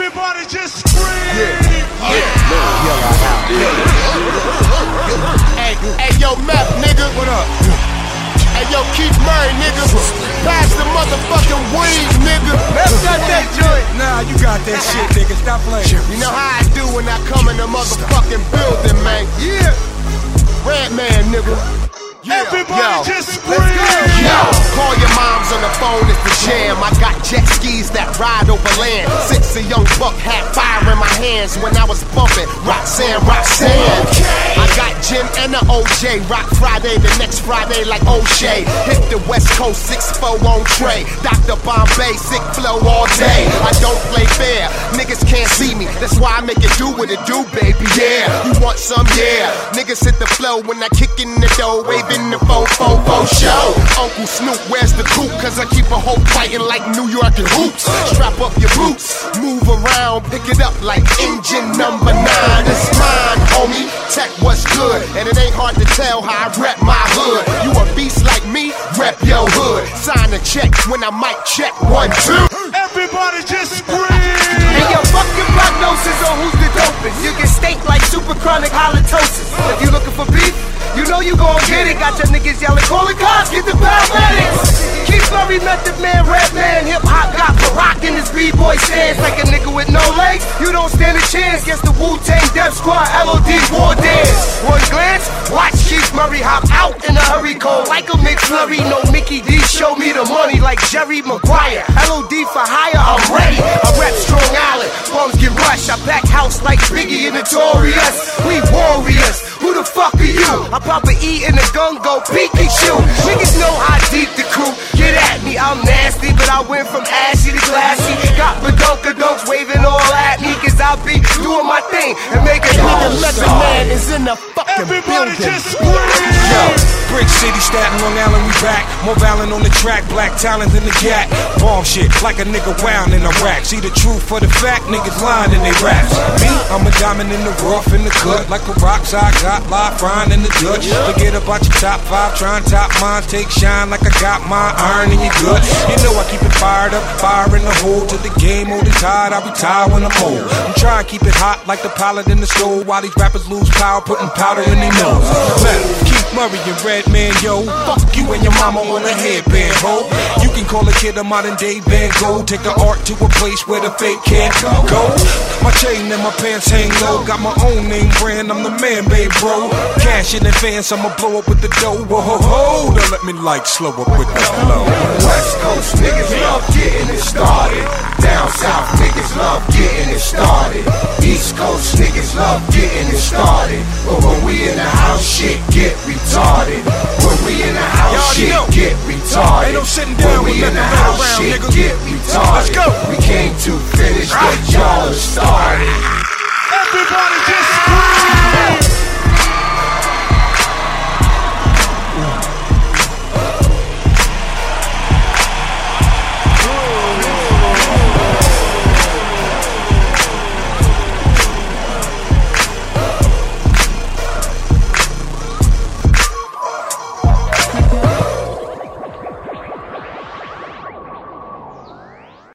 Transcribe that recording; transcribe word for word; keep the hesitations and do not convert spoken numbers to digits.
Everybody just scream! Yeah, yeah, yeah. Hey, hey, yo, Meth, nigga. What up? Hey, yo, Keith Murray, nigga. Pass the motherfucking weed, nigga. Meth got that joint. Nah, you got that shit, nigga. Stop playing. You know how I do when I come in the motherfucking building, man. Yeah. Redman, nigga. Yeah. Everybody yo, just scream! Yo, call your moms on the phone, it's the jam. I got jet skis that ride over land. Six a young buck had fire in my hands when I was bumping Roxanne, Roxanne. I got Jim and the O J. Rock Friday, the next Friday like O'Shea. Hit the West Coast, six four on Trey. Doctor Bombay, sick flow all day. I don't play fair, niggas can't see me. That's why I make it do what it do, baby. Yeah, you want some? Yeah. Niggas hit the flow when I kick in the door, waving the fo fo fo show. Uncle Snoop, where's the coupe? Cause I keep a hoe fighting like New York and hoops. Strap up your boots, move around, pick it up like engine number nine. It's mine, homie. Tech was good, and it ain't hard to tell how I rep my hood. You a beast like me? Rep your hood. Sign a check when I mic check one, two. Everybody just scream! Hey, yo, fuck your prognosis on who's the dopest. You get steak like super chronic halitosis. If you looking for beef, you know you gon' get it. Got your niggas yelling, call the cops, get the paramedics. Keith Murray, Method Man, Redman, hip hop got Barack in his b-boy stance. Like a nigga with no legs, you don't stand a chance against the Wu-Tang Def Squad, L O D war dance. One glance, watch Keith Murray hop out in a hurry, cold like a McFlurry. No Mickey D, show me the money like Jerry Maguire. L O D for hire, I'm ready. I rep Strong Island, bums get rushed. I back house like Biggie and Notorious. We warriors, who the fuck are you? I pop a E in the gun, go Pikachu. Niggas know how deep the crew get at me. I'm nasty, but I went from ashy to classy. Got badonkadonks waving all at me, cause I be doing my thing and making it all. Nigga, Method Man is in the fucking Everybody building. just scream! Yo, Brick City, Staten, Long Island, we back. More violent on the track, black talent in the gat. Bomb shit like a nigga wound in Iraq. See the truth for the fact, niggas lying in they raps. Me, I'm a diamond in the rough, in the cut. Like a rocks I got, live frying in the Dutch. Forget about your top five, try and top mine. Take shine like I got my iron in your gut. You know I keep it fired up, fire in the hole. To the game, old and tired, I retire when I'm old. I'm trying to keep it hot like the pilot in the stove. While these rappers lose power, putting powder in their nose. Keith Murray and Redman, yo. Fuck you and your mama on a headband, ho. You can call a kid a modern day Van Gogh. Take the art to a place where the fake can't go. My chain and my pants hang low. Got my own name brand, I'm the man, babe, bro. Cash in advance, I'ma blow up with the dough. Whoa, ho, ho. Don't let me like slow up with the flow. West Coast niggas love getting it started. Down south niggas love getting it started. East Coast niggas love getting it started. But when we in the house, shit get retarded. When we in the house, shit get retarded. Ain't no sitting down when we with in the nothing house, around, shit nigga. get retarded. Let's go. We came to finish what y'all started. Everybody just